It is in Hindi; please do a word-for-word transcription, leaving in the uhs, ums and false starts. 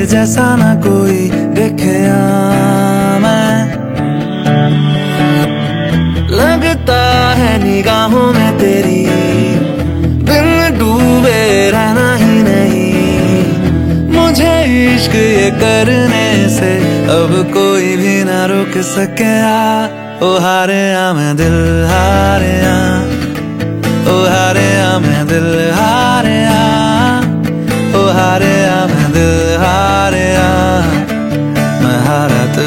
जैसा ना कोई देखे मैं। लगता है निगाहों में तेरी बिन डूबे रहना ही नहीं। मुझे इश्क ये करने से अब कोई भी ना रोक सके। ओ हारे आ मैं दिल हारे आ, ओ हारे आ मैं दिल हारे आ।